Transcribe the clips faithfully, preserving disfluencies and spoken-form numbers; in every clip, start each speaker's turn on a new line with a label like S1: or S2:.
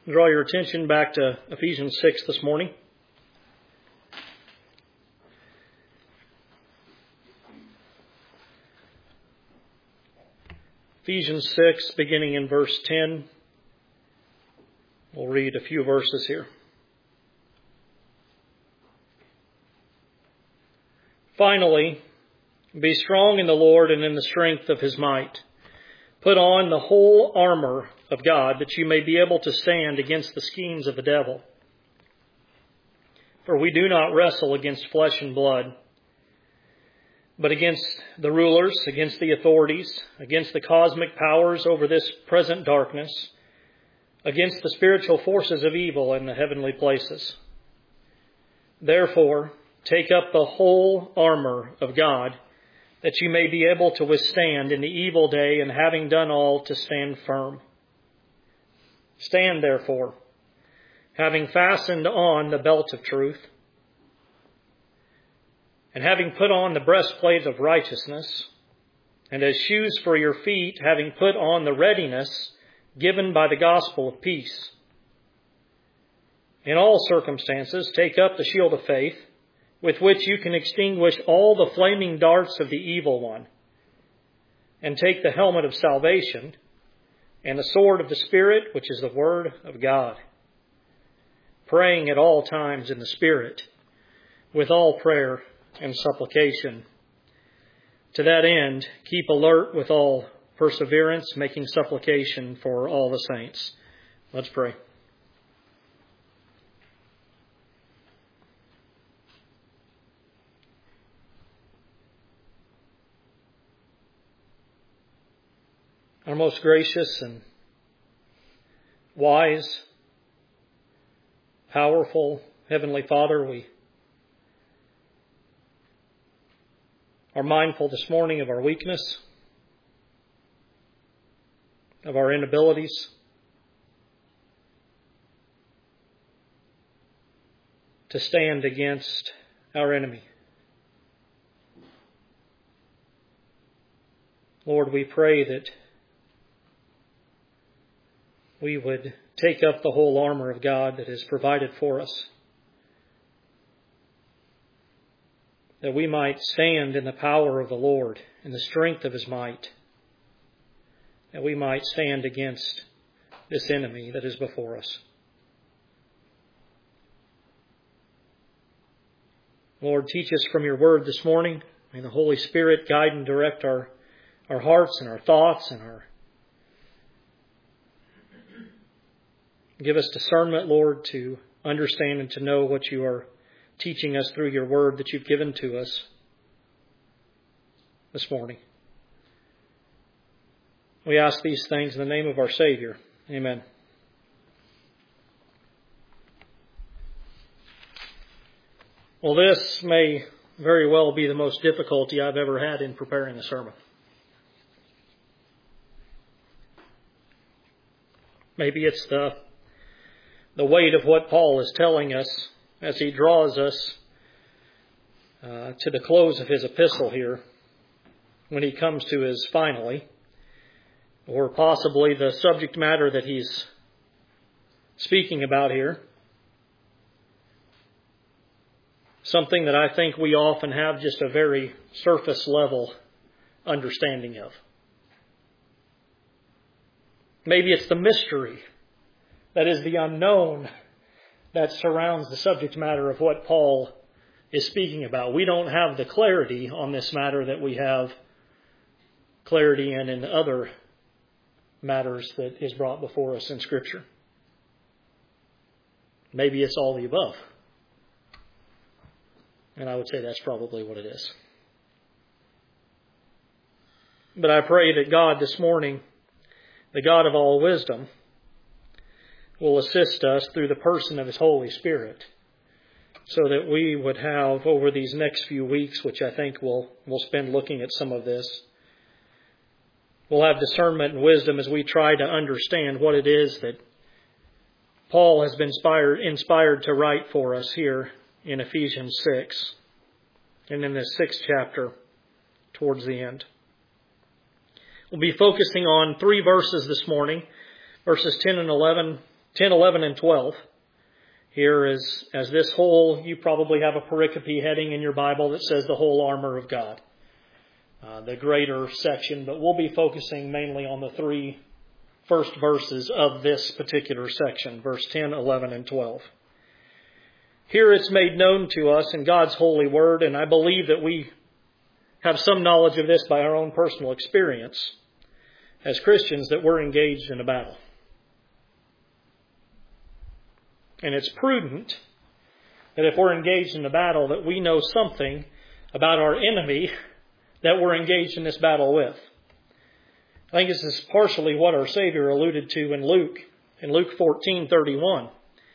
S1: draw your attention back to Ephesians six this morning. Ephesians six, beginning in verse ten. We'll read a few verses here. Finally, be strong in the Lord and in the strength of His might. Put on the whole armor of God, that you may be able to stand against the schemes of the devil. For we do not wrestle against flesh and blood, but against the rulers, against the authorities, against the cosmic powers over this present darkness, against the spiritual forces of evil in the heavenly places. Therefore, take up the whole armor of God, that you may be able to withstand in the evil day, and having done all, to stand firm. Stand therefore, having fastened on the belt of truth, and having put on the breastplate of righteousness, and as shoes for your feet, having put on the readiness given by the gospel of peace. In all circumstances, take up the shield of faith, with which you can extinguish all the flaming darts of the evil one, and take the helmet of salvation and the sword of the Spirit, which is the Word of God, praying at all times in the Spirit, with all prayer and supplication. To that end, keep alert with all perseverance, making supplication for all the saints. Let's pray. Our most gracious and wise, powerful Heavenly Father, we are mindful this morning of our weakness, of our inabilities to stand against our enemy. Lord, we pray that we would take up the whole armor of God that is provided for us, that we might stand in the power of the Lord, in the strength of His might, that we might stand against this enemy that is before us. Lord, teach us from your word this morning. May the Holy Spirit guide and direct our, our hearts and our thoughts and our give us discernment, Lord, to understand and to know what you are teaching us through your word that you've given to us this morning. We ask these things in the name of our Savior. Amen. Well, this may very well be the most difficulty I've ever had in preparing a sermon. Maybe it's the the weight of what Paul is telling us as he draws us uh, to the close of his epistle here, when he comes to his finally, or possibly the subject matter that he's speaking about here. Something that I think we often have just a very surface level understanding of. Maybe it's the mystery, that is the unknown, that surrounds the subject matter of what Paul is speaking about. We don't have the clarity on this matter that we have clarity in in other matters that is brought before us in Scripture. Maybe it's all the above. And I would say that's probably what it is. But I pray that God this morning, the God of all wisdom, will assist us through the person of His Holy Spirit, so that we would have over these next few weeks, which I think we'll, we'll spend looking at some of this, we'll have discernment and wisdom as we try to understand what it is that Paul has been inspired, inspired to write for us here in Ephesians six, and in this sixth chapter towards the end. We'll be focusing on three verses this morning, verses ten and eleven, ten, eleven, and twelve. Here is, as this whole, you probably have a pericope heading in your Bible that says the whole armor of God. Uh, the greater section, but we'll be focusing mainly on the three first verses of this particular section, verse ten, eleven, and twelve. Here it's made known to us in God's holy word, and I believe that we have some knowledge of this by our own personal experience as Christians, that we're engaged in a battle. And it's prudent that if we're engaged in a battle, that we know something about our enemy that we're engaged in this battle with. I think this is partially what our Savior alluded to in Luke, in Luke fourteen thirty-one.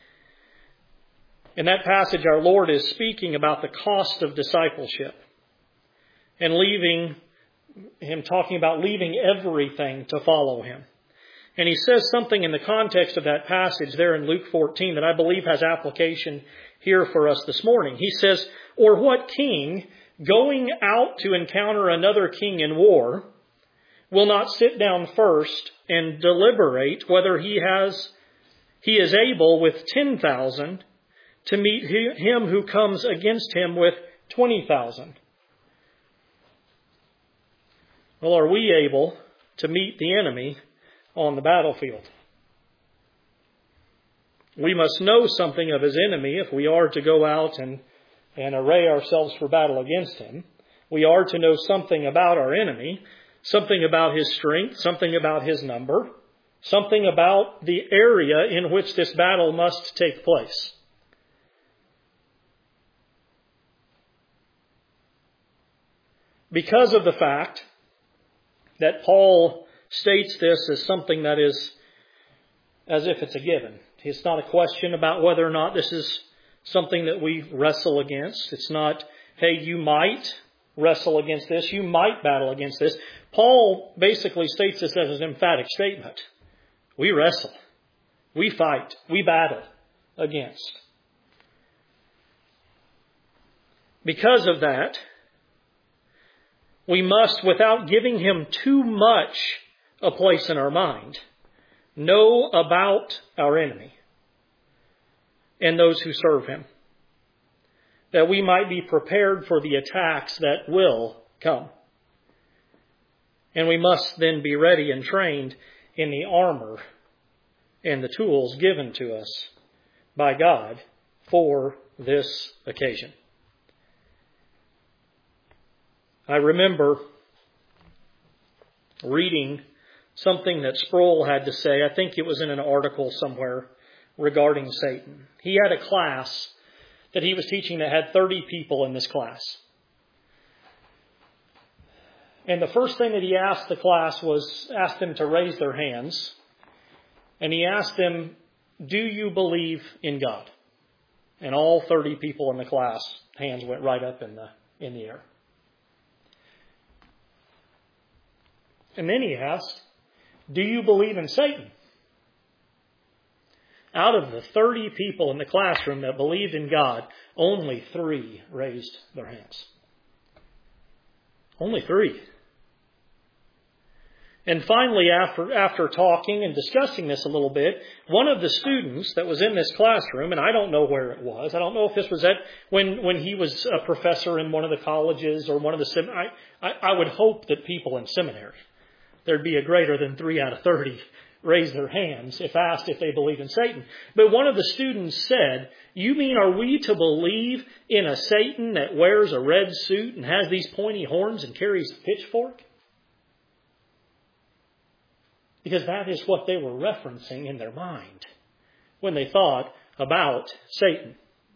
S1: In that passage, our Lord is speaking about the cost of discipleship and leaving Him, talking about leaving everything to follow Him. And He says something in the context of that passage there in Luke fourteen that I believe has application here for us this morning. He says, "Or what king, going out to encounter another king in war, will not sit down first and deliberate whether he has he is able with ten thousand to meet him who comes against him with twenty thousand? Well, are we able to meet the enemy on the battlefield? We must know something of his enemy if we are to go out and, and array ourselves for battle against him. We are to know something about our enemy, something about his strength, something about his number, something about the area in which this battle must take place. Because of the fact that Paul states this as something that is as if it's a given. It's not a question about whether or not this is something that we wrestle against. It's not, hey, you might wrestle against this, you might battle against this. Paul basically states this as an emphatic statement. We wrestle. We fight. We battle against. Because of that, we must, without giving him too much a place in our mind, know about our enemy and those who serve him, that we might be prepared for the attacks that will come. And we must then be ready and trained in the armor and the tools given to us by God for this occasion. I remember reading something that Sproul had to say. I think it was in an article somewhere regarding Satan. He had a class that he was teaching that had thirty people in this class. And the first thing that he asked the class was, asked them to raise their hands. And he asked them, do you believe in God? And all thirty people in the class, hands went right up in the, in the air. And then he asked, do you believe in Satan? Out of the thirty people in the classroom that believed in God, only three raised their hands. Only three. And finally, after, after talking and discussing this a little bit, one of the students that was in this classroom, and I don't know where it was, I don't know if this was at when, when he was a professor in one of the colleges or one of the seminaries. I, I, I would hope that people in seminary, there'd be a greater than three out of thirty raise their hands if asked if they believe in Satan. But one of the students said, you mean are we to believe in a Satan that wears a red suit and has these pointy horns and carries a pitchfork? Because that is what they were referencing in their mind when they thought about Satan.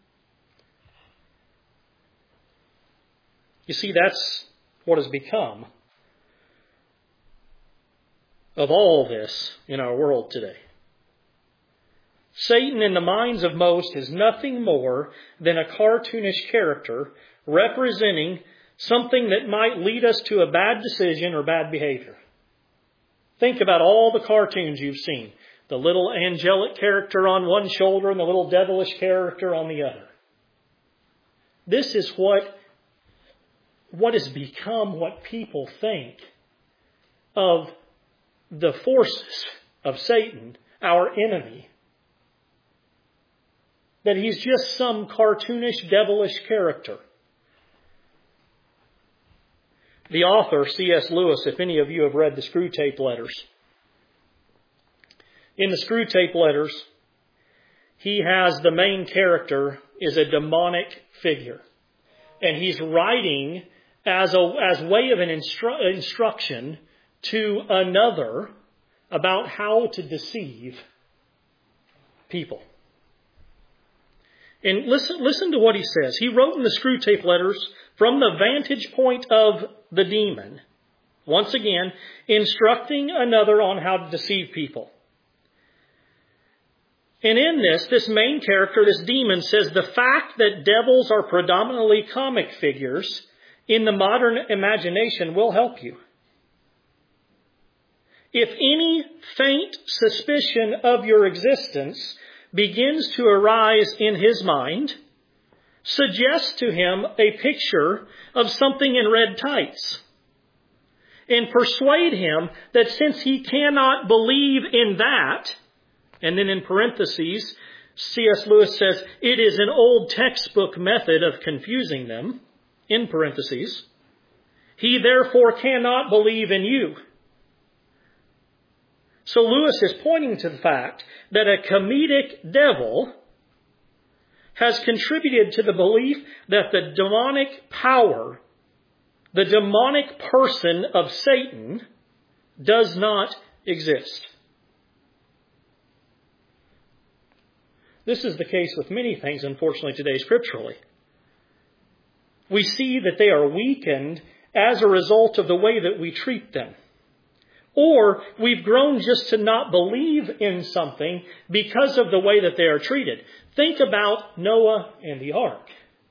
S1: You see, that's what has become of all this in our world today. Satan, in the minds of most, is nothing more than a cartoonish character representing something that might lead us to a bad decision or bad behavior. Think about all the cartoons you've seen. The little angelic character on one shoulder and the little devilish character on the other. This is what, what has become what people think of the forces of Satan, our enemy, that he's just some cartoonish, devilish character. The author, C S Lewis, if any of you have read the Screwtape Letters, in the Screwtape Letters, he has the main character is a demonic figure. And he's writing as a as way of an instru- instruction to another about how to deceive people. And listen, listen to what he says. He wrote in the Screwtape Letters from the vantage point of the demon, once again, instructing another on how to deceive people. And in this, this main character, this demon, says the fact that devils are predominantly comic figures in the modern imagination will help you. If any faint suspicion of your existence begins to arise in his mind, suggest to him a picture of something in red tights and persuade him that since he cannot believe in that, and then in parentheses, C S Lewis says, it is an old textbook method of confusing them, in parentheses, he therefore cannot believe in you. So Lewis is pointing to the fact that a comedic devil has contributed to the belief that the demonic power, the demonic person of Satan, does not exist. This is the case with many things, unfortunately, today scripturally. We see that they are weakened as a result of the way that we treat them. Or we've grown just to not believe in something because of the way that they are treated. Think about Noah and the ark.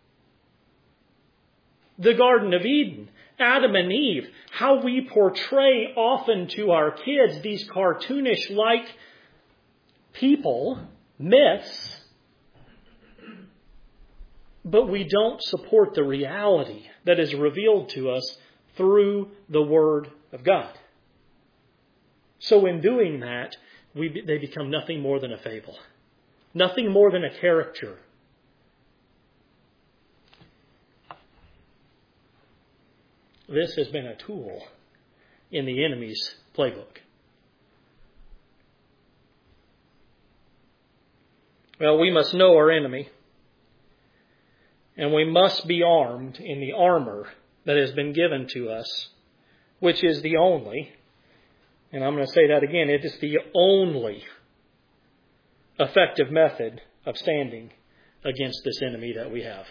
S1: The Garden of Eden, Adam and Eve, how we portray often to our kids these cartoonish-like people, myths, but we don't support the reality that is revealed to us through the Word of God. So in doing that, we, they become nothing more than a fable. Nothing more than a caricature. This has been a tool in the enemy's playbook. Well, we must know our enemy. And we must be armed in the armor that has been given to us, which is the only, and I'm going to say that again, it is the only effective method of standing against this enemy that we have.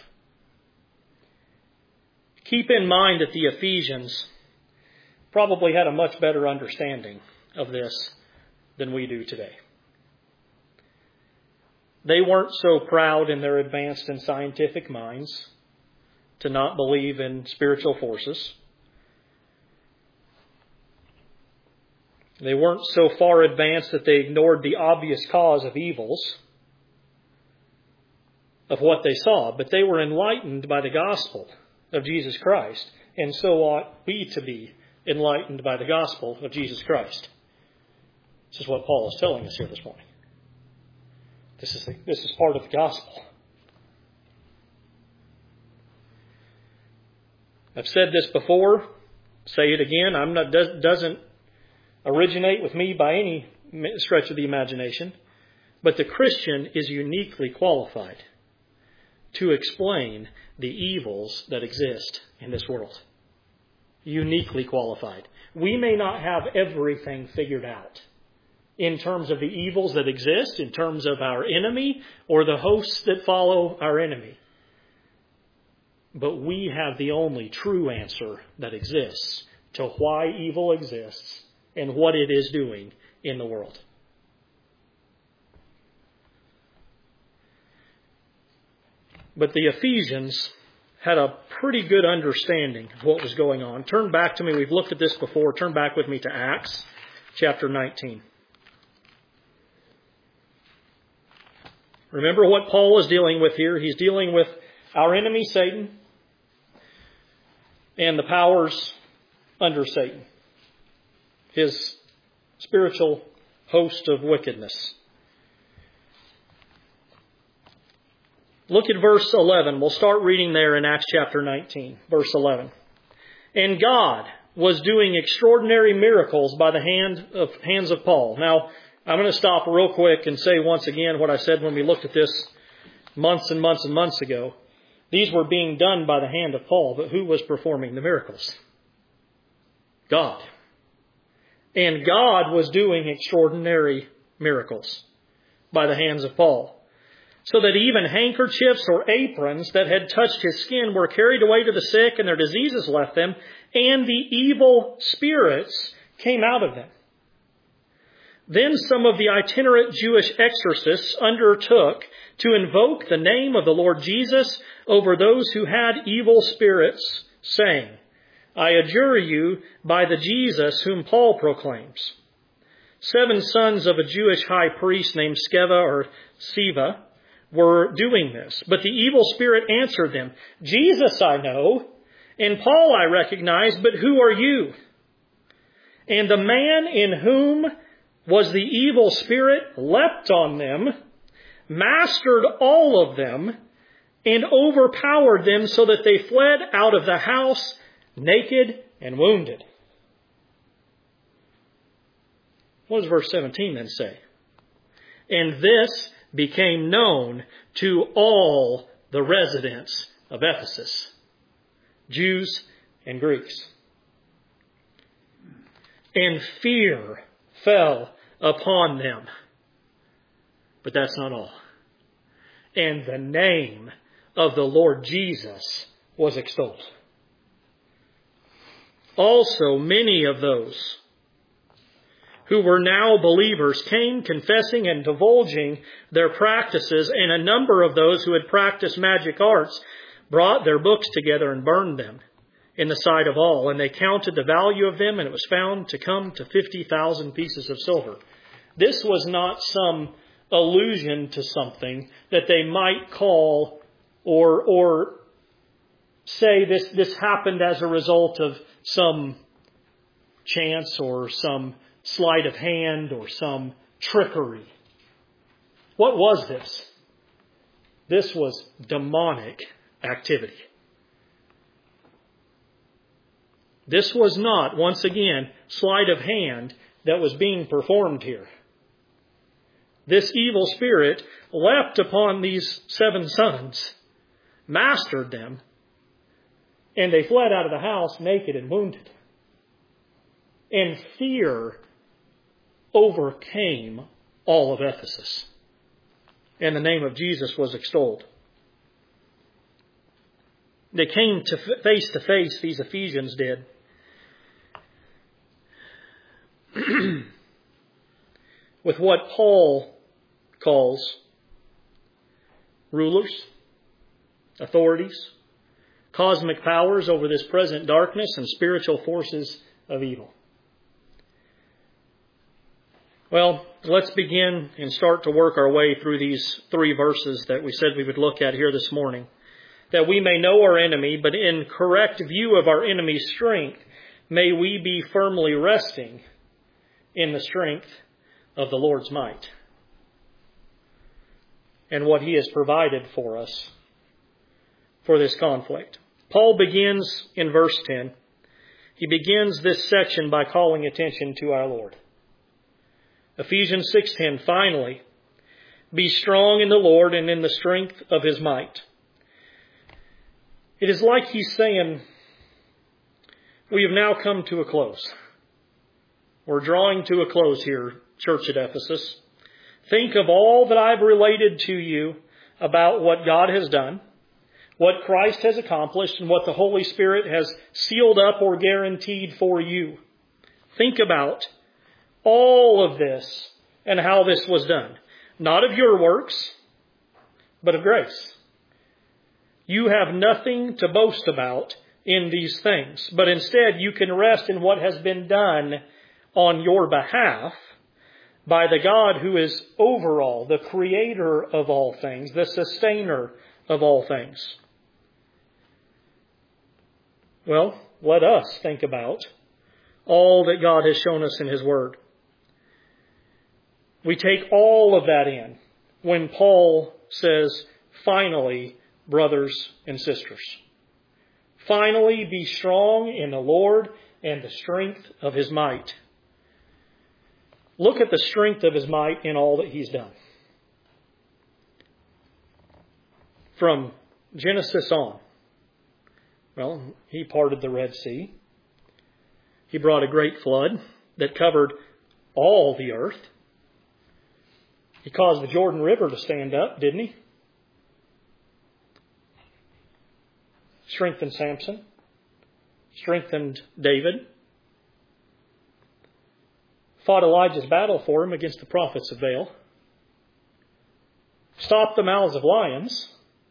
S1: Keep in mind that the Ephesians probably had a much better understanding of this than we do today. They weren't so proud in their advanced and scientific minds to not believe in spiritual forces. They weren't so far advanced that they ignored the obvious cause of evils of what they saw, but they were enlightened by the gospel of Jesus Christ, and so ought we to be enlightened by the gospel of Jesus Christ. This is what Paul is telling us here this morning. This is, the, this is part of the gospel. I've said this before, say it again. I'm not does, doesn't originate with me by any stretch of the imagination, but the Christian is uniquely qualified to explain the evils that exist in this world. Uniquely qualified. We may not have everything figured out in terms of the evils that exist, in terms of our enemy, or the hosts that follow our enemy. But we have the only true answer that exists to why evil exists and what it is doing in the world. But the Ephesians had a pretty good understanding of what was going on. Turn back to me. We've looked at this before. Turn back with me to Acts chapter nineteen. Remember what Paul is dealing with here. He's dealing with our enemy, Satan, and the powers under Satan, his spiritual host of wickedness. Look at verse eleven. We'll start reading there in Acts chapter nineteen, verse eleven. And God was doing extraordinary miracles by the hand of hands of Paul. Now, I'm going to stop real quick and say once again what I said when we looked at this months and months and months ago. These were being done by the hand of Paul, but who was performing the miracles? God. And God was doing extraordinary miracles by the hands of Paul. So that even handkerchiefs or aprons that had touched his skin were carried away to the sick, and their diseases left them, and the evil spirits came out of them. Then some of the itinerant Jewish exorcists undertook to invoke the name of the Lord Jesus over those who had evil spirits, saying, I adjure you by the Jesus whom Paul proclaims. Seven sons of a Jewish high priest named Sceva or Siva were doing this. But the evil spirit answered them, Jesus I know, and Paul I recognize, but who are you? And the man in whom was the evil spirit leapt on them, mastered all of them, and overpowered them so that they fled out of the house naked and wounded. What does verse seventeen then say? And this became known to all the residents of Ephesus, Jews and Greeks. And fear fell upon them. But that's not all. And the name of the Lord Jesus was extolled. Also, many of those who were now believers came confessing and divulging their practices, and a number of those who had practiced magic arts brought their books together and burned them in the sight of all. And they counted the value of them, and it was found to come to fifty thousand pieces of silver. This was not some allusion to something that they might call or or say this, this happened as a result of some chance or some sleight of hand or some trickery. What was this? This was demonic activity. This was not, once again, sleight of hand that was being performed here. This evil spirit leapt upon these seven sons, mastered them, and they fled out of the house naked and wounded. And fear overcame all of Ephesus. And the name of Jesus was extolled. They came to face to face, these Ephesians did, with what Paul calls rulers, authorities, cosmic powers over this present darkness, and spiritual forces of evil. Well, let's begin and start to work our way through these three verses that we said we would look at here this morning. That we may know our enemy, but in correct view of our enemy's strength, may we be firmly resting in the strength of the Lord's might and what He has provided for us for this conflict. Paul begins in verse ten. He begins this section by calling attention to our Lord. Ephesians six ten, finally, be strong in the Lord and in the strength of His might. It is like he's saying, we have now come to a close. We're drawing to a close here, church at Ephesus. Think of all that I've related to you about what God has done, what Christ has accomplished, and what the Holy Spirit has sealed up or guaranteed for you. Think about all of this and how this was done. Not of your works, but of grace. You have nothing to boast about in these things, but instead you can rest in what has been done on your behalf by the God who is over all, the creator of all things, the sustainer of all things. Well, let us think about all that God has shown us in His Word. We take all of that in when Paul says, finally, brothers and sisters, finally be strong in the Lord and the strength of His might. Look at the strength of His might in all that He's done. From Genesis on. Well, He parted the Red Sea. He brought a great flood that covered all the earth. He caused the Jordan River to stand up, didn't He? Strengthened Samson. Strengthened David. Fought Elijah's battle for him against the prophets of Baal. Stopped the mouths of lions.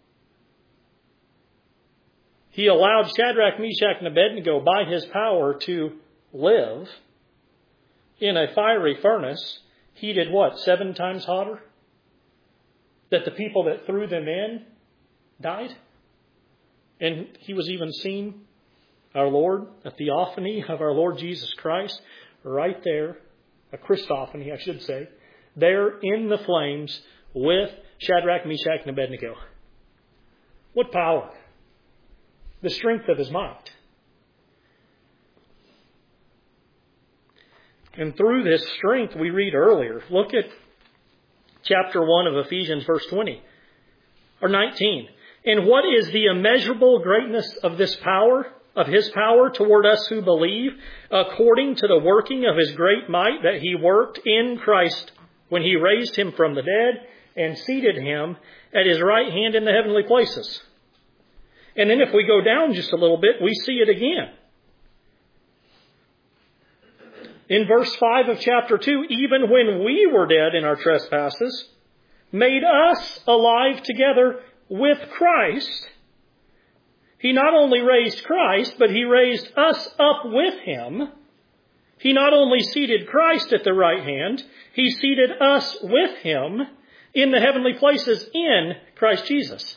S1: He allowed Shadrach, Meshach, and Abednego by His power to live in a fiery furnace heated what? Seven times hotter? That the people that threw them in died? And He was even seen, our Lord, a theophany of our Lord Jesus Christ, right there, a Christophany, I should say, there in the flames with Shadrach, Meshach, and Abednego. What power! The strength of His might. And through this strength we read earlier, look at chapter one of Ephesians, verse twenty, or nineteen. And what is the immeasurable greatness of this power, of His power toward us who believe, according to the working of His great might that He worked in Christ when He raised Him from the dead and seated Him at His right hand in the heavenly places. And then if we go down just a little bit, we see it again. In verse five of chapter two, even when we were dead in our trespasses, made us alive together with Christ. He not only raised Christ, but He raised us up with Him. He not only seated Christ at the right hand, He seated us with Him in the heavenly places in Christ Jesus.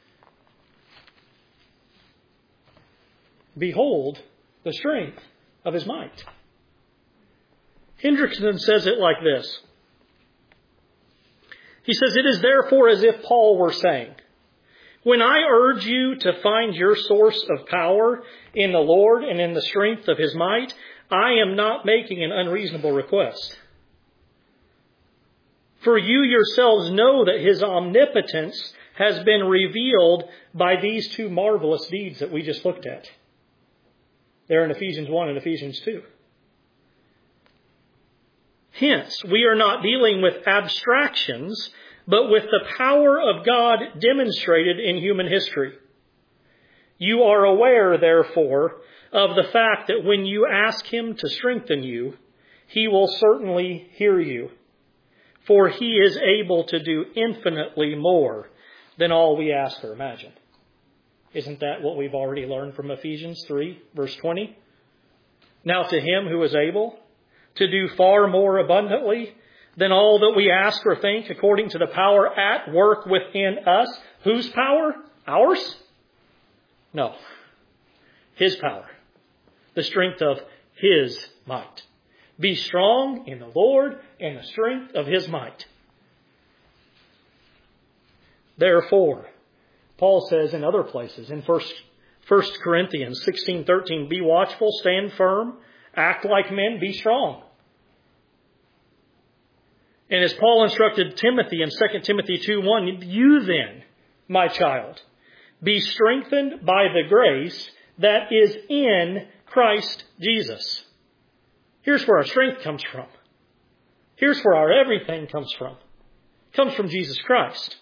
S1: Behold the strength of His might. Hendrickson says it like this. He says, it is therefore as if Paul were saying, when I urge you to find your source of power in the Lord and in the strength of His might, I am not making an unreasonable request. For you yourselves know that His omnipotence has been revealed by these two marvelous deeds that we just looked at. There in Ephesians one and Ephesians two. Hence, we are not dealing with abstractions, but with the power of God demonstrated in human history. You are aware, therefore, of the fact that when you ask Him to strengthen you, He will certainly hear you. For He is able to do infinitely more than all we ask or imagine. Isn't that what we've already learned from Ephesians three, verse twenty? Now to Him who is able to do far more abundantly than all that we ask or think, according to the power at work within us. Whose power? Ours? No. His power. The strength of His might. Be strong in the Lord and the strength of His might. Therefore, Paul says in other places, in First Corinthians sixteen thirteen, be watchful, stand firm, act like men, be strong. And as Paul instructed Timothy in Second Timothy two one, you then, my child, be strengthened by the grace that is in Christ Jesus. Here's where our strength comes from. Here's where our everything comes from. It comes from Jesus Christ.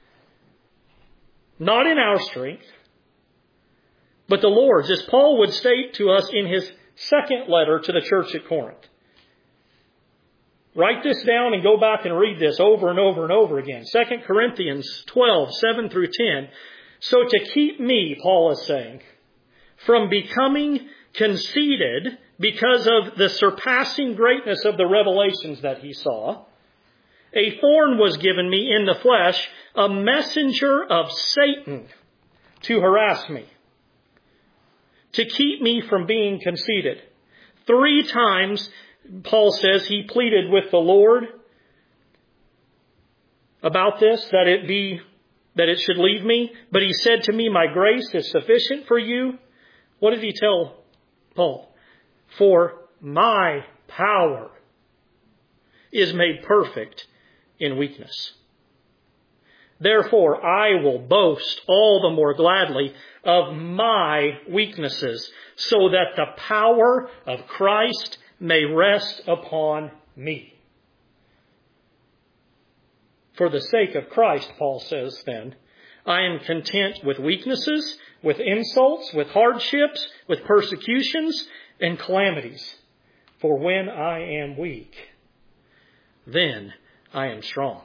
S1: Not in our strength, but the Lord's, as Paul would state to us in his second letter to the church at Corinth. Write this down and go back and read this over and over and over again. Second Corinthians twelve, seven through ten. So to keep me, Paul is saying, from becoming conceited because of the surpassing greatness of the revelations that he saw, a thorn was given me in the flesh, a messenger of Satan to harass me, to keep me from being conceited. Three times, Paul says, he pleaded with the Lord about this, that it be that it should leave me. But he said to me, my grace is sufficient for you. What did he tell Paul? For my power is made perfect in weakness. Therefore, I will boast all the more gladly of my weaknesses, so that the power of Christ may rest upon me. For the sake of Christ, Paul says then, I am content with weaknesses, with insults, with hardships, with persecutions and calamities. For when I am weak, then I am strong.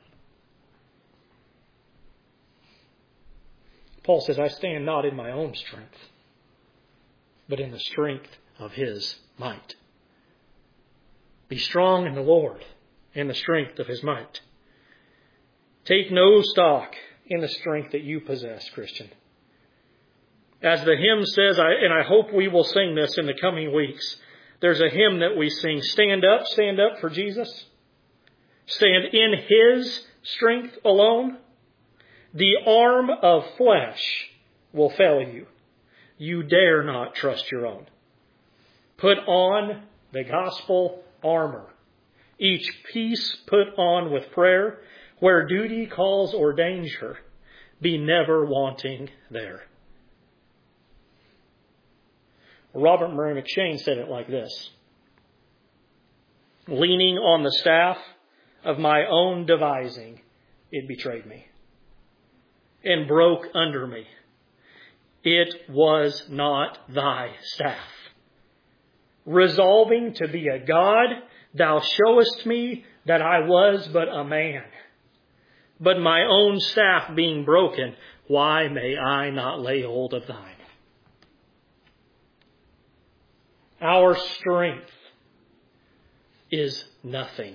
S1: Paul says, I stand not in my own strength, but in the strength of His might. Be strong in the Lord, in the strength of His might. Take no stock in the strength that you possess, Christian. As the hymn says, I, and I hope we will sing this in the coming weeks, there's a hymn that we sing, stand up, stand up for Jesus. Stand in His strength alone. The arm of flesh will fail you. You dare not trust your own. Put on the gospel armor. Each piece put on with prayer. Where duty calls or danger, be never wanting there. Robert Murray McCheyne said it like this. Leaning on the staff of my own devising, it betrayed me and broke under me. It was not thy staff. Resolving to be a God, thou showest me that I was but a man. But my own staff being broken, why may I not lay hold of thine? Our strength is nothing.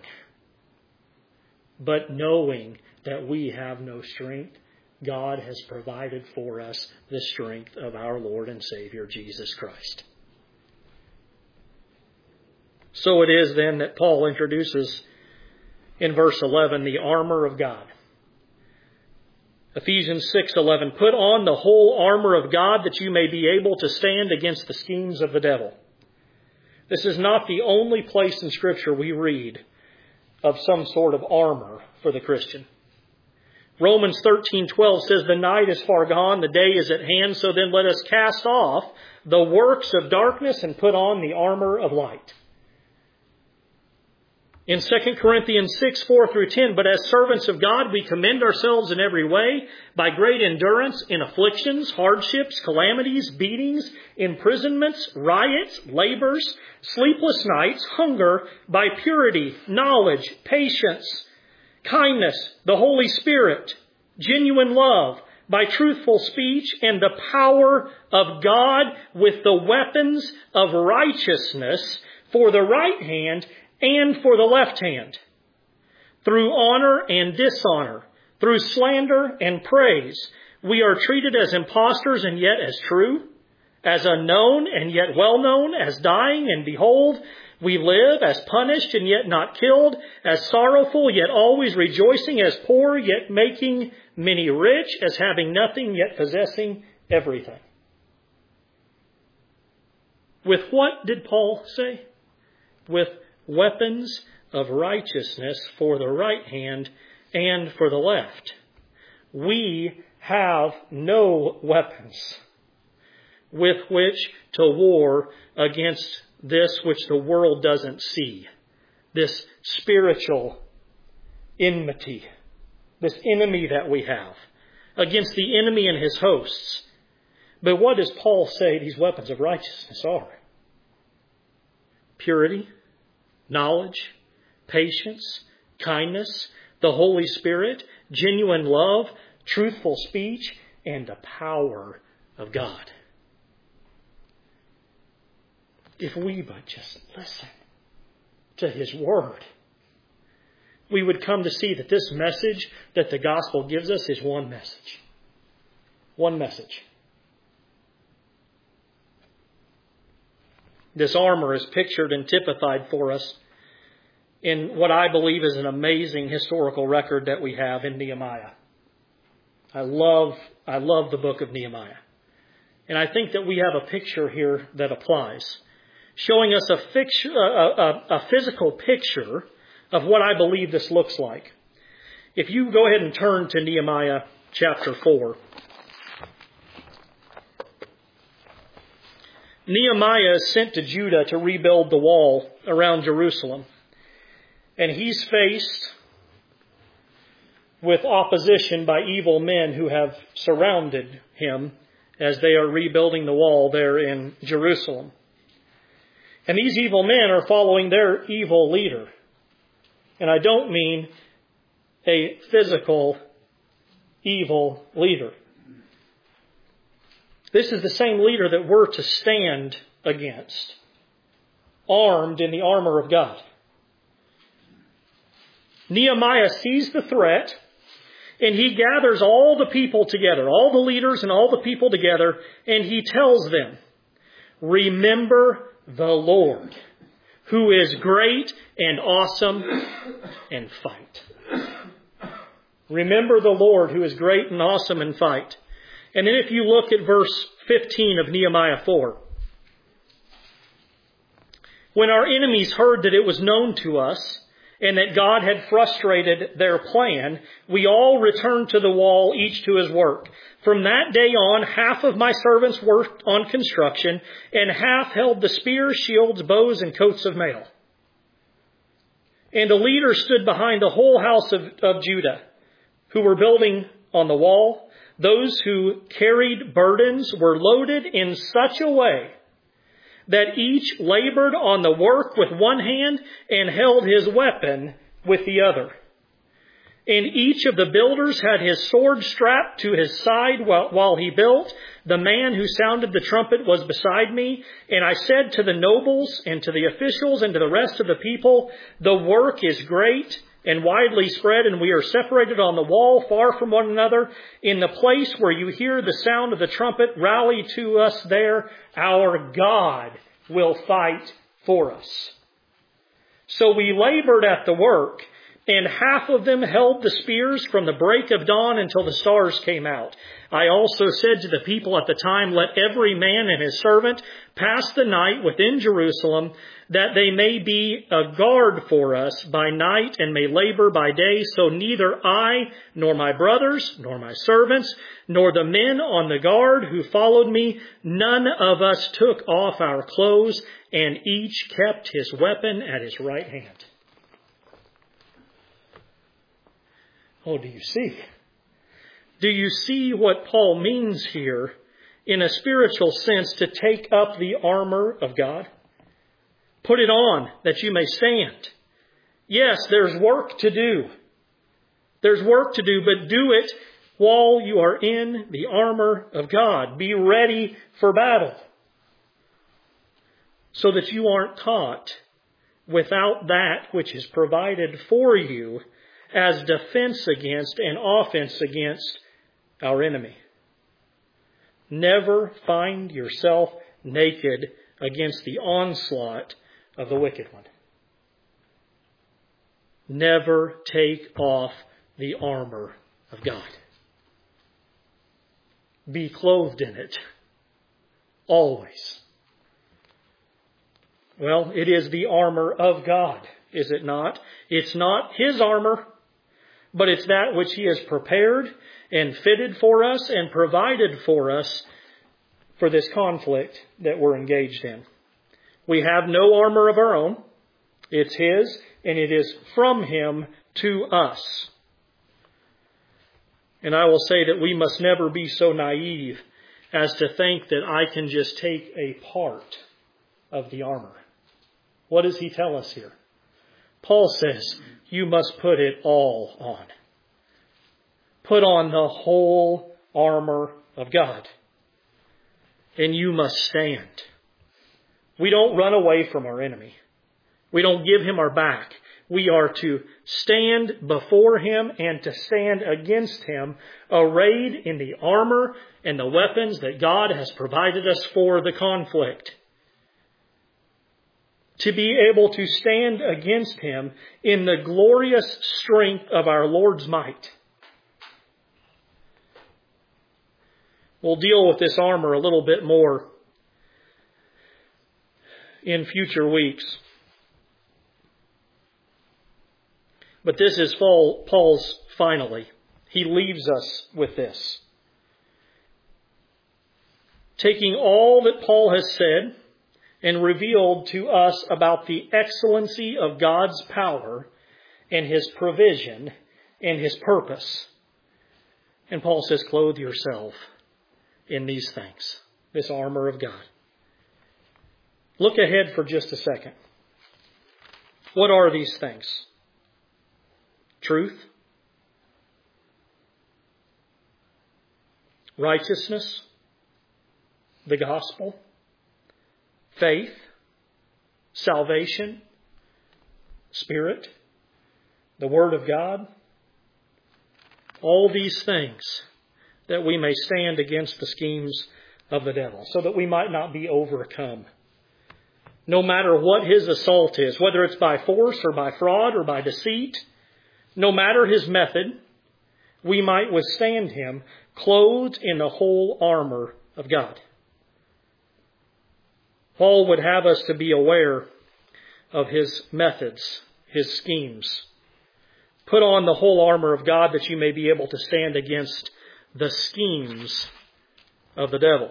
S1: But knowing that we have no strength, God has provided for us the strength of our Lord and Savior, Jesus Christ. So it is then that Paul introduces in verse eleven the armor of God. Ephesians six eleven, put on the whole armor of God that you may be able to stand against the schemes of the devil. This is not the only place in Scripture we read of some sort of armor for the Christian. Romans thirteen twelve says, the night is far gone, the day is at hand, so then let us cast off the works of darkness and put on the armor of light. In Second Corinthians six, four through ten, but as servants of God, we commend ourselves in every way by great endurance in afflictions, hardships, calamities, beatings, imprisonments, riots, labors, sleepless nights, hunger, by purity, knowledge, patience, kindness, the Holy Spirit, genuine love, by truthful speech, and the power of God with the weapons of righteousness for the right hand and for the left hand, through honor and dishonor, through slander and praise. We are treated as impostors and yet as true, as unknown and yet well known, as dying and behold, we live, as punished and yet not killed, as sorrowful yet always rejoicing, as poor yet making many rich, as having nothing yet possessing everything. With what did Paul say? With weapons of righteousness for the right hand and for the left. We have no weapons with which to war against this which the world doesn't see. This spiritual enmity. This enemy that we have. Against the enemy and his hosts. But what does Paul say these weapons of righteousness are? Purity, knowledge, patience, kindness, the Holy Spirit, genuine love, truthful speech, and the power of God. If we but just listen to His Word, we would come to see that this message that the gospel gives us is one message. One message. This armor is pictured and typified for us in what I believe is an amazing historical record that we have in Nehemiah. I love, I love the book of Nehemiah. And I think that we have a picture here that applies, showing us a, fix, a, a, a physical picture of what I believe this looks like. If you go ahead and turn to Nehemiah chapter four. Nehemiah is sent to Judah to rebuild the wall around Jerusalem. And he's faced with opposition by evil men who have surrounded him as they are rebuilding the wall there in Jerusalem. And these evil men are following their evil leader. And I don't mean a physical evil leader. This is the same leader that we're to stand against, armed in the armor of God. Nehemiah sees the threat, and he gathers all the people together, all the leaders and all the people together, and he tells them, remember the Lord, who is great and awesome, and fight. Remember the Lord, who is great and awesome, and fight. And then if you look at verse fifteen of Nehemiah four, when our enemies heard that it was known to us and that God had frustrated their plan, we all returned to the wall, each to his work. From that day on, half of my servants worked on construction, and half held the spears, shields, bows, and coats of mail. And the leaders stood behind the whole house of, of Judah, who were building on the wall. Those who carried burdens were loaded in such a way that each labored on the work with one hand and held his weapon with the other. And each of the builders had his sword strapped to his side while, while he built. The man who sounded the trumpet was beside me. And I said to the nobles and to the officials and to the rest of the people, the work is great and widely spread, and we are separated on the wall far from one another. In the place where you hear the sound of the trumpet, rally to us there. Our God will fight for us. So we labored at the work, and half of them held the spears from the break of dawn until the stars came out. I also said to the people at the time, let every man and his servant pass the night within Jerusalem, that they may be a guard for us by night and may labor by day. So neither I, nor my brothers, nor my servants, nor the men on the guard who followed me, none of us took off our clothes, and each kept his weapon at his right hand. Oh, do you see? Do you see what Paul means here in a spiritual sense to take up the armor of God? Put it on that you may stand. Yes, there's work to do. There's work to do, but do it while you are in the armor of God. Be ready for battle so that you aren't caught without that which is provided for you as defense against and offense against our enemy. Never find yourself naked against the onslaught of the wicked one. Never take off the armor of God. Be clothed in it. Always. Well, it is the armor of God, is it not? It's not His armor, but it's that which He has prepared and fitted for us and provided for us for this conflict that we're engaged in. We have no armor of our own. It's His, and it is from Him to us. And I will say that we must never be so naive as to think that I can just take a part of the armor. What does he tell us here? Paul says, you must put it all on. Put on the whole armor of God. And you must stand. We don't run away from our enemy. We don't give him our back. We are to stand before him and to stand against him, arrayed in the armor and the weapons that God has provided us for the conflict. To be able to stand against him in the glorious strength of our Lord's might. We'll deal with this armor a little bit more in future weeks. But this is Paul's finally. He leaves us with this. Taking all that Paul has said and revealed to us about the excellency of God's power and His provision and His purpose. And Paul says, clothe yourself in these things, this armor of God. Look ahead for just a second. What are these things? Truth, righteousness, the gospel, faith, salvation, Spirit, the Word of God. All these things that we may stand against the schemes of the devil, so that we might not be overcome. No matter what his assault is, whether it's by force or by fraud or by deceit, no matter his method, we might withstand him clothed in the whole armor of God. Paul would have us to be aware of his methods, his schemes. Put on the whole armor of God that you may be able to stand against the schemes of the devil.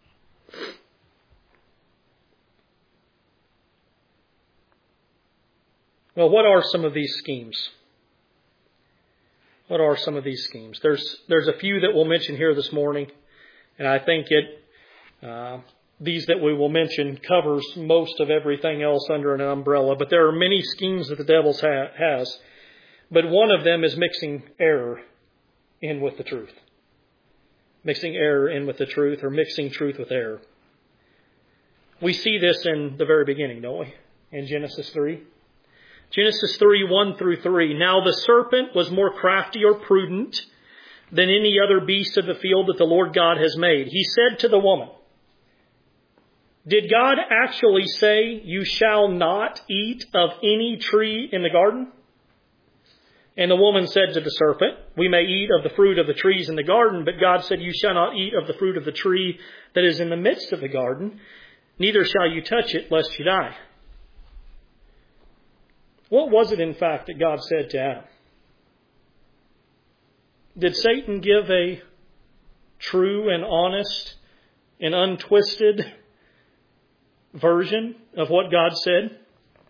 S1: Well, what are some of these schemes? What are some of these schemes? There's there's a few that we'll mention here this morning, and I think it uh, these that we will mention covers most of everything else under an umbrella. But there are many schemes that the devil ha- has. But one of them is mixing error in with the truth. Mixing error in with the truth, or mixing truth with error. We see this in the very beginning, don't we? In Genesis three. Genesis three, one through three. Now the serpent was more crafty or prudent than any other beast of the field that the Lord God has made. He said to the woman, did God actually say, you shall not eat of any tree in the garden? And the woman said to the serpent, we may eat of the fruit of the trees in the garden, but God said, you shall not eat of the fruit of the tree that is in the midst of the garden, neither shall you touch it, lest you die. What was it, in fact, that God said to Adam? Did Satan give a true and honest and untwisted version of what God said?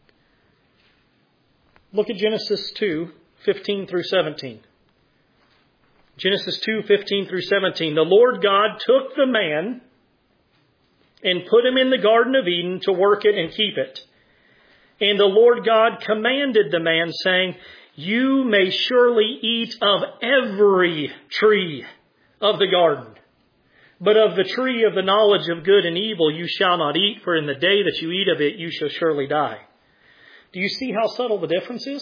S1: Look at Genesis two, fifteen through seventeen. Genesis two, fifteen through seventeen. The Lord God took the man and put him in the Garden of Eden to work it and keep it. And the Lord God commanded the man, saying, you may surely eat of every tree of the garden, but of the tree of the knowledge of good and evil you shall not eat, for in the day that you eat of it you shall surely die. Do you see how subtle the difference is?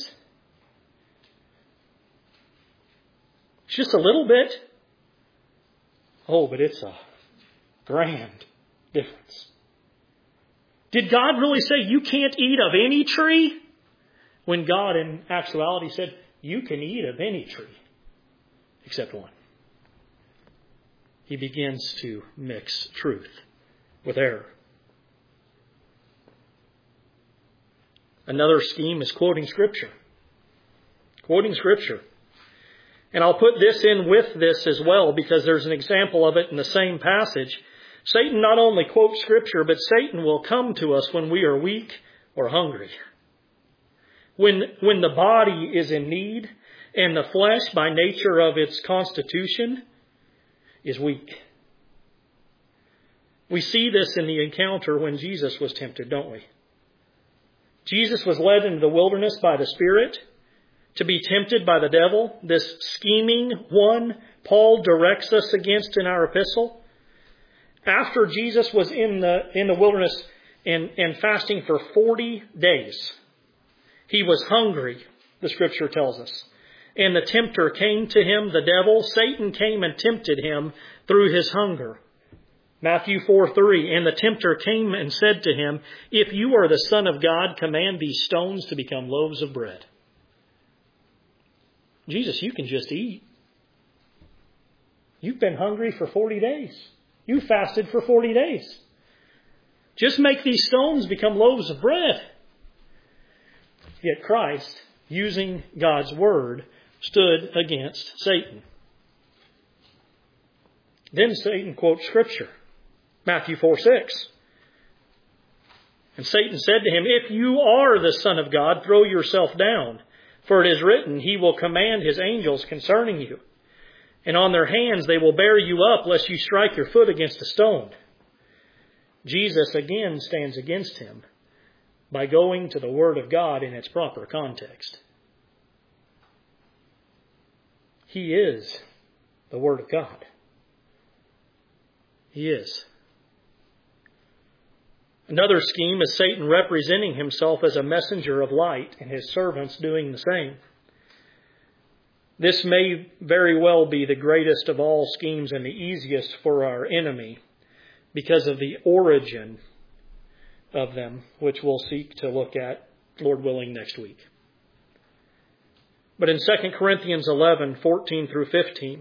S1: It's just a little bit. Oh, but it's a grand difference. Did God really say you can't eat of any tree? When God in actuality said you can eat of any tree except one. He begins to mix truth with error. Another scheme is quoting Scripture. Quoting Scripture. And I'll put this in with this as well, because there's an example of it in the same passage. Satan not only quotes Scripture, but Satan will come to us when we are weak or hungry. When, when the body is in need and the flesh, by nature of its constitution, is weak. We see this in the encounter when Jesus was tempted, don't we? Jesus was led into the wilderness by the Spirit to be tempted by the devil, this scheming one Paul directs us against in our epistle. After Jesus was in the in the wilderness and, and fasting for forty days, he was hungry, the Scripture tells us. And the tempter came to him, the devil. Satan came and tempted him through his hunger. Matthew four three, and the tempter came and said to him, if you are the Son of God, command these stones to become loaves of bread. Jesus, you can just eat. You've been hungry for forty days. You fasted for forty days. Just make these stones become loaves of bread. Yet Christ, using God's word, stood against Satan. Then Satan quotes Scripture. Matthew four six. And Satan said to him, "If you are the Son of God, throw yourself down. For it is written, He will command His angels concerning you. And on their hands they will bear you up, lest you strike your foot against a stone." Jesus again stands against him by going to the Word of God in its proper context. He is the Word of God. He is. Another scheme is Satan representing himself as a messenger of light and his servants doing the same. This may very well be the greatest of all schemes and the easiest for our enemy because of the origin of them, which we'll seek to look at, Lord willing, next week. But in Second Corinthians eleven, fourteen through fifteen,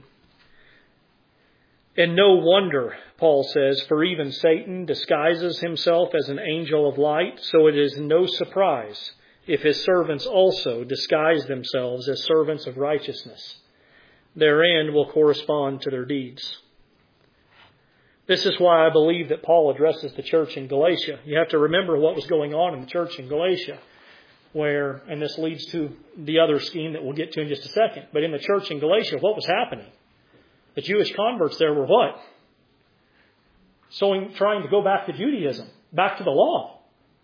S1: "And no wonder," Paul says, "for even Satan disguises himself as an angel of light, so it is no surprise if his servants also disguise themselves as servants of righteousness. Their end will correspond to their deeds." This is why I believe that Paul addresses the church in Galatia. You have to remember what was going on in the church in Galatia, where, and this leads to the other scheme that we'll get to in just a second, but in the church in Galatia, what was happening? The Jewish converts there were what? So trying to go back to Judaism, back to the law.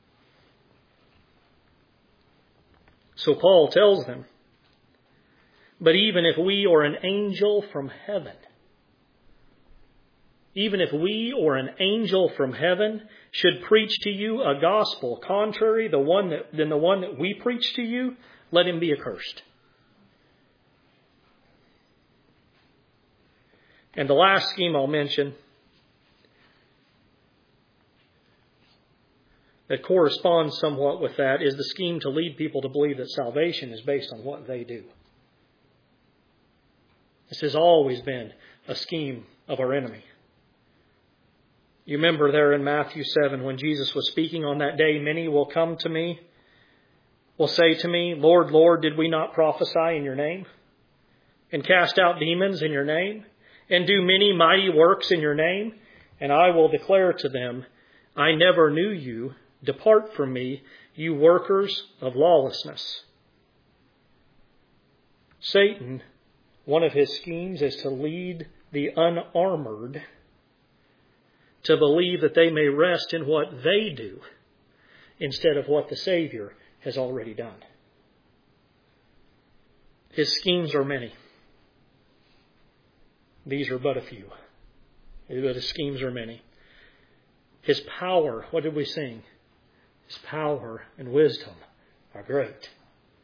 S1: So Paul tells them, "But even if we or an angel from heaven, even if we or an angel from heaven should preach to you a gospel contrary the one that, than the one that we preach to you, let him be accursed." And the last scheme I'll mention that corresponds somewhat with that is the scheme to lead people to believe that salvation is based on what they do. This has always been a scheme of our enemy. You remember there in Matthew seven when Jesus was speaking, "On that day many will come to me, will say to me, 'Lord, Lord, did we not prophesy in your name? And cast out demons in your name? And do many mighty works in your name?' And I will declare to them, 'I never knew you. Depart from me, you workers of lawlessness.'" Satan, one of his schemes is to lead the unarmored to believe that they may rest in what they do instead of what the Savior has already done. His schemes are many. These are but a few. But his schemes are many. His power, what did we sing? His power and wisdom are great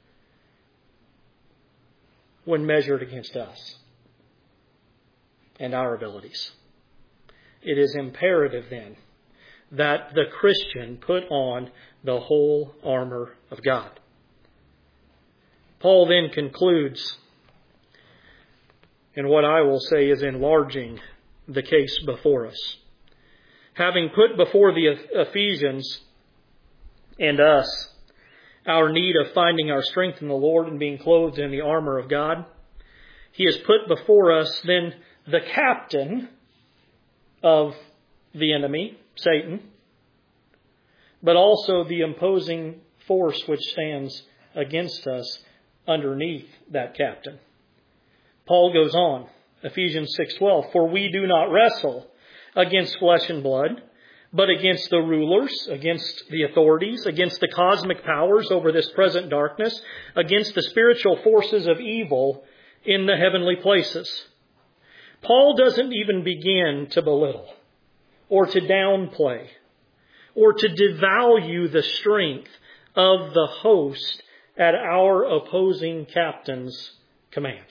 S1: when measured against us and our abilities. It is imperative then that the Christian put on the whole armor of God. Paul then concludes, and what I will say is enlarging the case before us. Having put before the Ephesians and us our need of finding our strength in the Lord and being clothed in the armor of God, he has put before us then the captain of the enemy, Satan, but also the imposing force which stands against us underneath that captain. Paul goes on, Ephesians six twelve, "For we do not wrestle against flesh and blood, but against the rulers, against the authorities, against the cosmic powers over this present darkness, against the spiritual forces of evil in the heavenly places." Paul doesn't even begin to belittle or to downplay or to devalue the strength of the host at our opposing captain's command.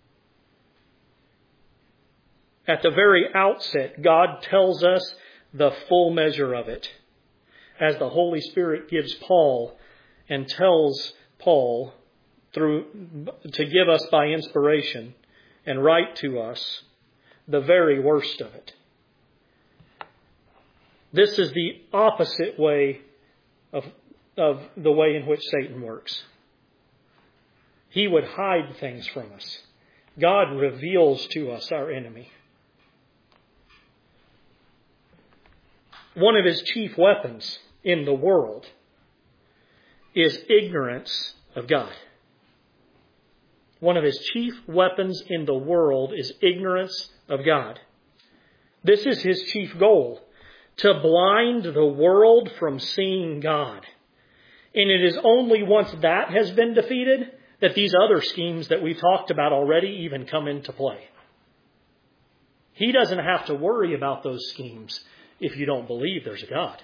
S1: At the very outset, God tells us the full measure of it, as the Holy Spirit gives Paul and tells Paul through to give us by inspiration and write to us the very worst of it. This is the opposite way of, of the way in which Satan works. He would hide things from us. God reveals to us our enemy. One of his chief weapons in the world is ignorance of God. One of his chief weapons in the world is ignorance of God. This is his chief goal, to blind the world from seeing God. And it is only once that has been defeated that these other schemes that we've talked about already even come into play. He doesn't have to worry about those schemes if you don't believe there's a God.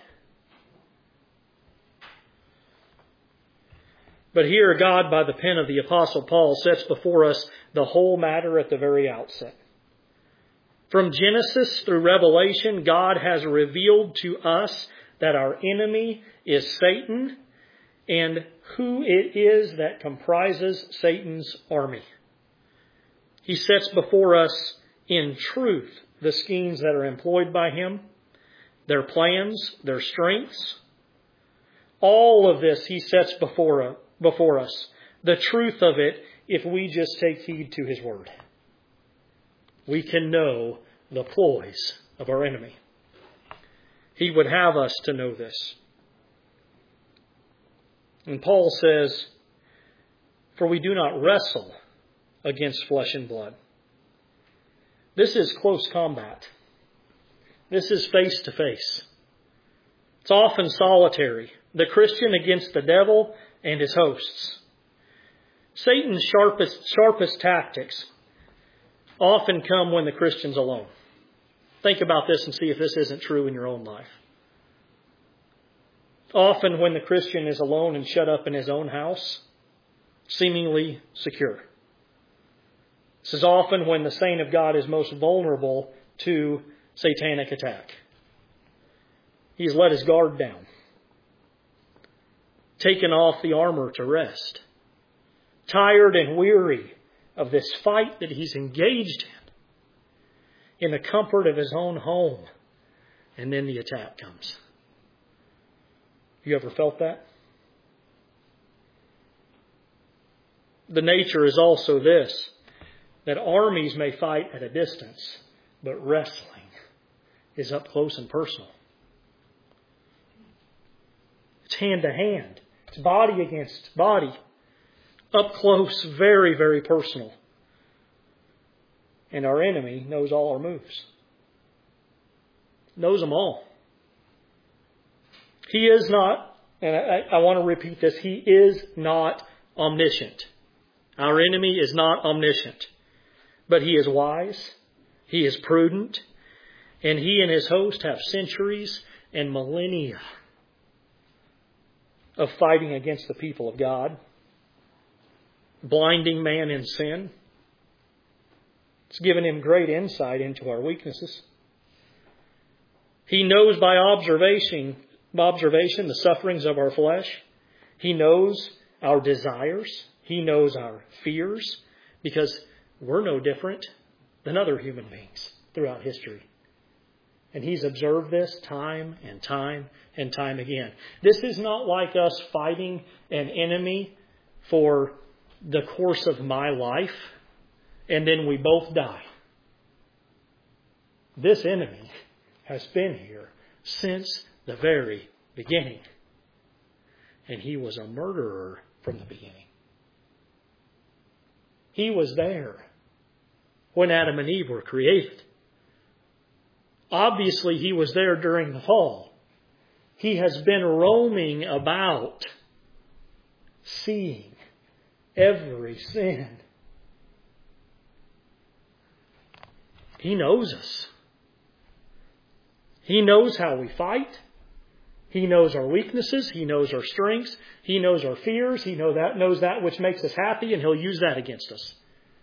S1: But here God, by the pen of the Apostle Paul, sets before us the whole matter at the very outset. From Genesis through Revelation, God has revealed to us that our enemy is Satan and who it is that comprises Satan's army. He sets before us in truth the schemes that are employed by him, their plans, their strengths. All of this he sets before, before us. The truth of it, if we just take heed to his word. We can know the ploys of our enemy. He would have us to know this. And Paul says, "For we do not wrestle against flesh and blood." This is close combat. This is face to face. It's often solitary. The Christian against the devil and his hosts. Satan's sharpest, sharpest tactics often come when the Christian's alone. Think about this and see if this isn't true in your own life. Often when the Christian is alone and shut up in his own house, seemingly secure. This is often when the saint of God is most vulnerable to satanic attack. He's let his guard down. Taken off the armor to rest. Tired and weary of this fight that he's engaged in. In the comfort of his own home. And then the attack comes. You ever felt that? The nature is also this, that armies may fight at a distance, but wrestling is up close and personal. It's hand to hand. It's body against body. Up close, very, very personal. And our enemy knows all our moves. Knows them all. He is not, and I, I want to repeat this, he is not omniscient. Our enemy is not omniscient. But he is wise, he is prudent, and he and his host have centuries and millennia of fighting against the people of God, blinding man in sin. It's given him great insight into our weaknesses. He knows by observation, by observation the sufferings of our flesh. He knows our desires. He knows our fears, because we're no different than other human beings throughout history. And he's observed this time and time and time again. This is not like us fighting an enemy for the course of my life and then we both die. This enemy has been here since the very beginning. And he was a murderer from the beginning. He was there when Adam and Eve were created. Obviously, he was there during the fall. He has been roaming about, seeing every sin. He knows us. He knows how we fight. He knows our weaknesses. He knows our strengths. He knows our fears. He know that, knows that which makes us happy, and he'll use that against us.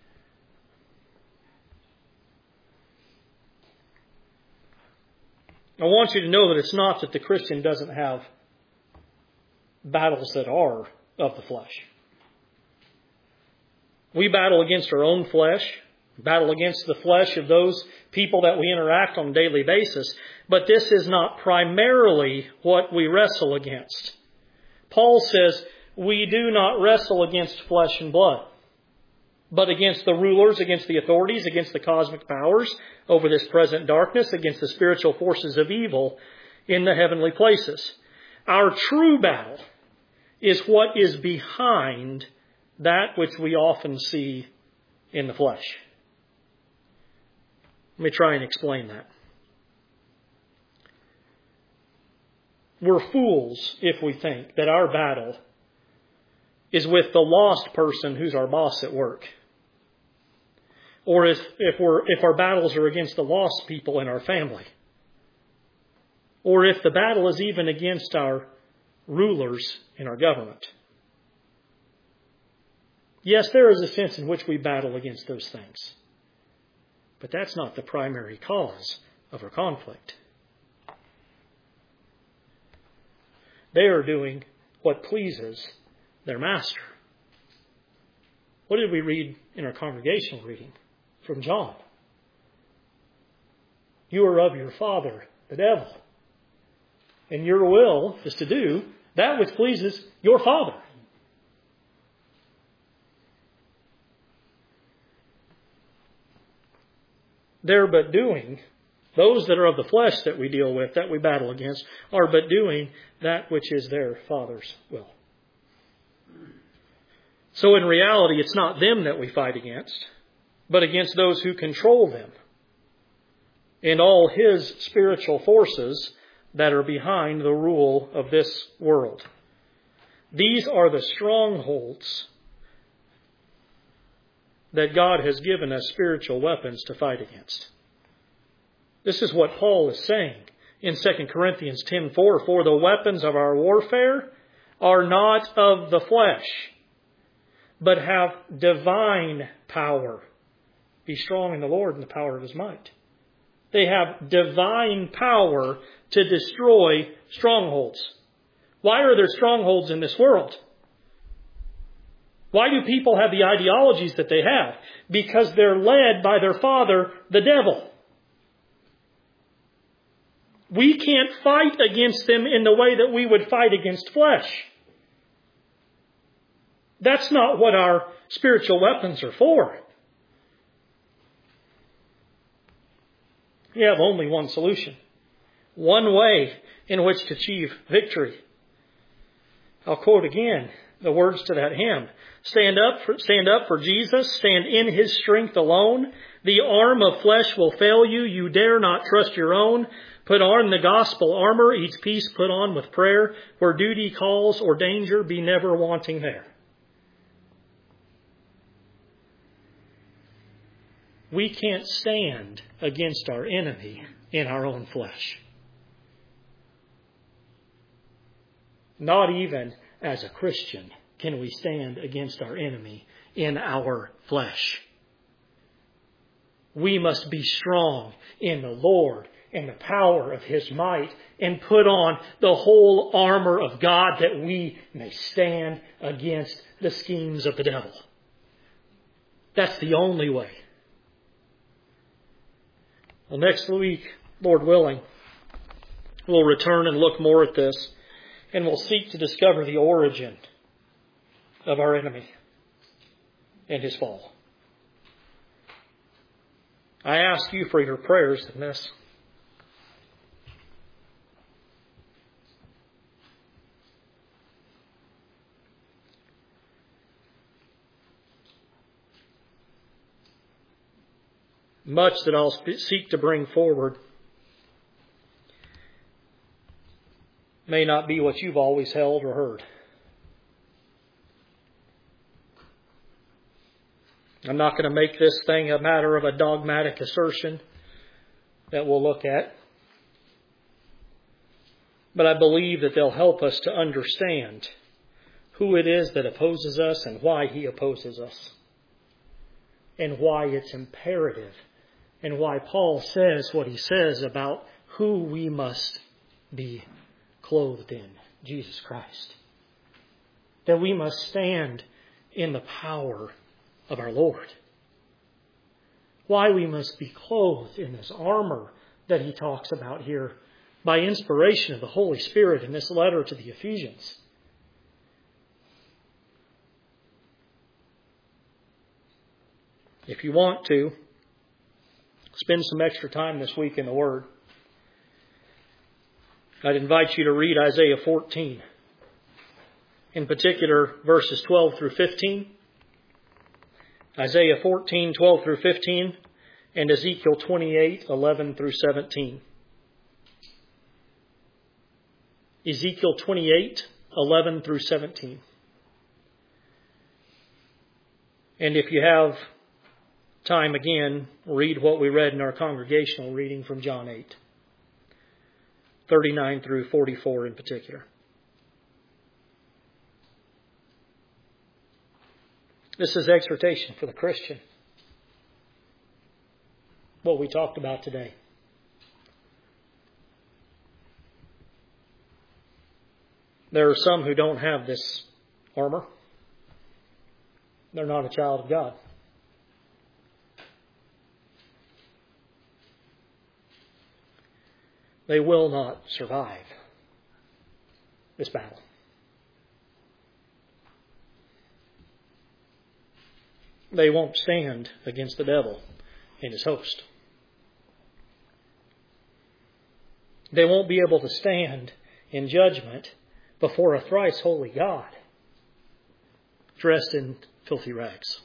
S1: I want you to know that it's not that the Christian doesn't have battles that are of the flesh. We battle against our own flesh Battle against the flesh of those people that we interact on a daily basis. But this is not primarily what we wrestle against. Paul says, we do not wrestle against flesh and blood, but against the rulers, against the authorities, against the cosmic powers over this present darkness, against the spiritual forces of evil in the heavenly places. Our true battle is what is behind that which we often see in the flesh. Let me try and explain that. We're fools if we think that our battle is with the lost person who's our boss at work. Or if, if, we're, if our battles are against the lost people in our family. Or if the battle is even against our rulers in our government. Yes, there is a sense in which we battle against those things. But that's not the primary cause of our conflict. They are doing what pleases their master. What did we read in our congregational reading from John? You are of your father, the devil. And your will is to do that which pleases your father. They're but doing, those that are of the flesh that we deal with, that we battle against, are but doing that which is their father's will. So in reality, it's not them that we fight against, but against those who control them and all his spiritual forces that are behind the rule of this world. These are the strongholds that God has given us spiritual weapons to fight against. This is what Paul is saying in Second Corinthians ten four. For the weapons of our warfare are not of the flesh, but have divine power. Be strong in the Lord and the power of his might. They have divine power to destroy strongholds. Why are there strongholds in this world? Why do people have the ideologies that they have? Because they're led by their father, the devil. We can't fight against them in the way that we would fight against flesh. That's not what our spiritual weapons are for. We have only one solution. One way in which to achieve victory. I'll quote again the words to that hymn. Stand up, for, stand up for Jesus. Stand in his strength alone. The arm of flesh will fail you. You dare not trust your own. Put on the gospel armor. Each piece put on with prayer. Where duty calls or danger, be never wanting there. We can't stand against our enemy in our own flesh. Not even as a Christian can we stand against our enemy in our flesh. We must be strong in the Lord and the power of his might and put on the whole armor of God that we may stand against the schemes of the devil. That's the only way. Well, next week, Lord willing, we'll return and look more at this, and we'll seek to discover the origin of our enemy and his fall. I ask you for your prayers in this. Much that I'll seek to bring forward may not be what you've always held or heard. I'm not going to make this thing a matter of a dogmatic assertion that we'll look at. But I believe that they'll help us to understand who it is that opposes us and why he opposes us. And why it's imperative. And why Paul says what he says about who we must be clothed in, Jesus Christ. That we must stand in the power of our Lord. why we must be clothed in this armor that he talks about here by inspiration of the Holy Spirit in this letter to the Ephesians. If you want to, spend some extra time this week in the Word. I'd invite you to read Isaiah fourteen. In particular, verses twelve through fifteen. Isaiah fourteen, twelve through fifteen. And Ezekiel twenty-eight, eleven through seventeen. Ezekiel twenty-eight, eleven through seventeen. And if you have time again, read what we read in our congregational reading from John eight. thirty-nine through forty-four in particular. This is exhortation for the Christian. What we talked about today. There are some who don't have this armor. They're not a child of God. They will not survive this battle. They won't stand against the devil and his host. They won't be able to stand in judgment before a thrice holy God dressed in filthy rags.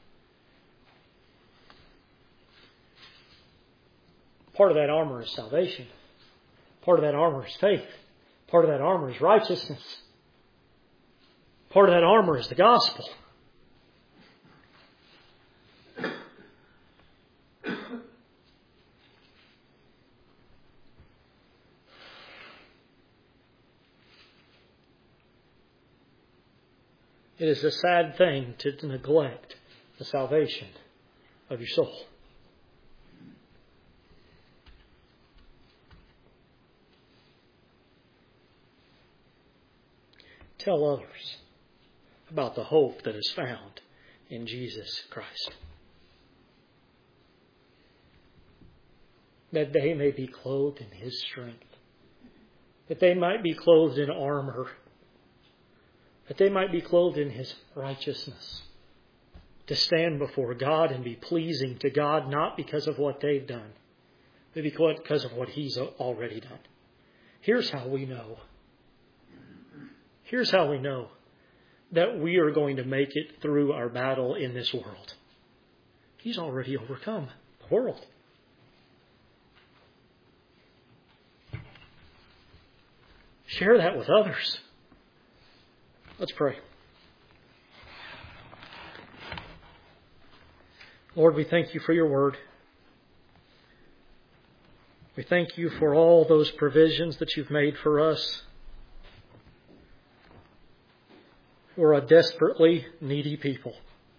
S1: Part of that armor is salvation. Part of that armor is faith. Part of that armor is righteousness. Part of that armor is the gospel. It is a sad thing to neglect the salvation of your soul. Tell others about the hope that is found in Jesus Christ. That they may be clothed in His strength. That they might be clothed in armor. That they might be clothed in His righteousness. To stand before God and be pleasing to God, not because of what they've done, but because of what He's already done. Here's how we know. Here's how we know that we are going to make it through our battle in this world. He's already overcome the world. Share that with others. Let's pray. Lord, we thank You for Your word. We thank You for all those provisions that You've made for us. We're a desperately needy people.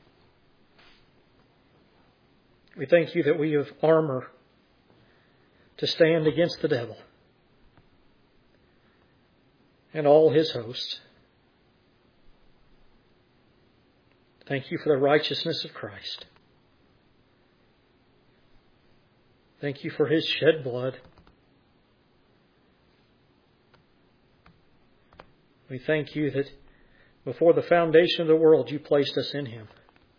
S1: We thank You that we have armor to stand against the devil and all his hosts. Thank You for the righteousness of Christ. Thank You for His shed blood. We thank You that before the foundation of the world, You placed us in Him.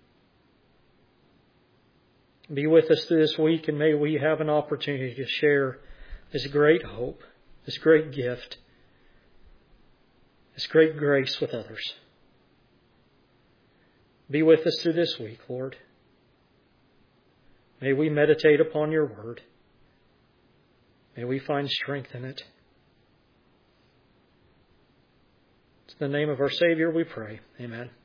S1: Be with us through this week, and may we have an opportunity to share this great hope, this great gift, this great grace with others. Be with us through this week, Lord. May we meditate upon Your word. May we find strength in it. In the name of our Savior we pray. Amen.